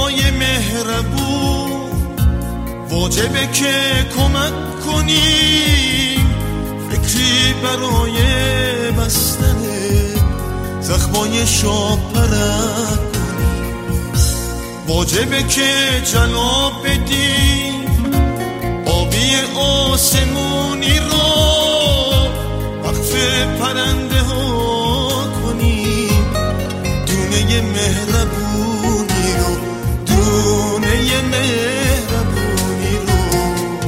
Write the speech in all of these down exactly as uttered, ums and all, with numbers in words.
خدای مهربون واجبه که کمک کنیم، فکری برای بستن زخمای شاپرک کنیم. واجبه که جلاب بدیم آبی آسمونی رو وقف پرنده ها کنیم. دونه مهربونی رو دونه مهربونی رو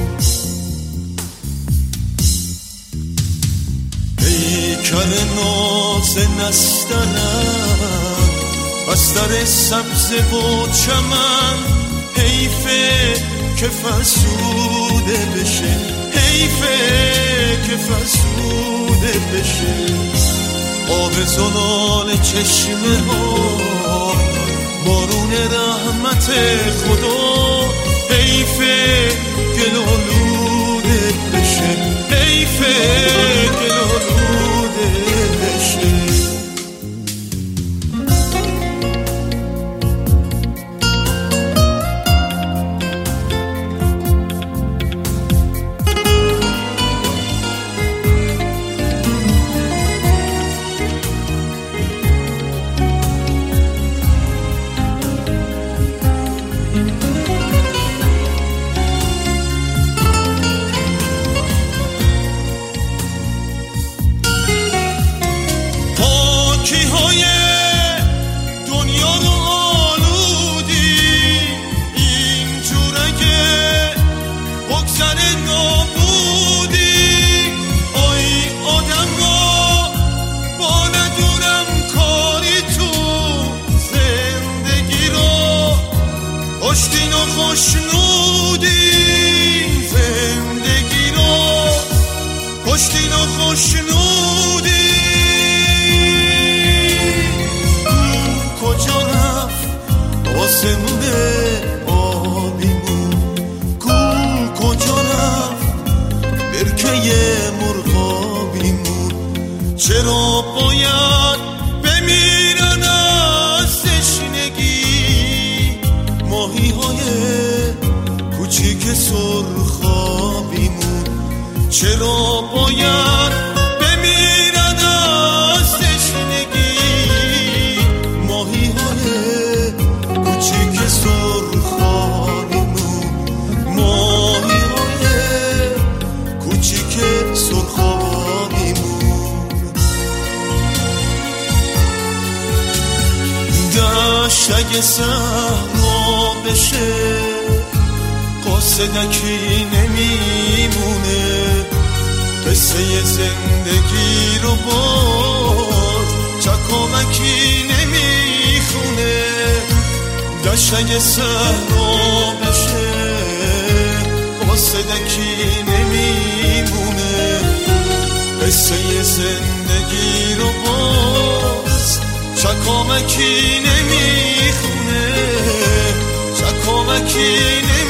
پیکر ناز نسترم بستر سبز و چمن، حیفه که فرسوده بشه، حیفه که فرسوده بشه. آب زلال چشمه ها بارون رحمت خدا، حیفه گلالوده بشه، حیفه گلالوده بشه. خوشتین و خوشنودی زندگی رو، خوشتین و خوشنودی. کجا رفت آسمون آبیمون، کو کجا رفت برکه مرغابیمون. چرا باید بمیرن از تشنگی ماهی های کوچیک سرخابیمون؟ چرا باید بمیرن از تشنگی ماهی های کوچیک سرخابیمون؟ ماهی های کوچیک سرخابیمون. دشت اگه صحرا بشه قاصدکی نمیمونه، قصه زندگی رو باز چکامکی نمیخونه. دشت اگه صحرا بشه قاصدکی نمیمونه، قصه زندگی رو باز چکامکی نمیخونه، چکامکی نمیخونه.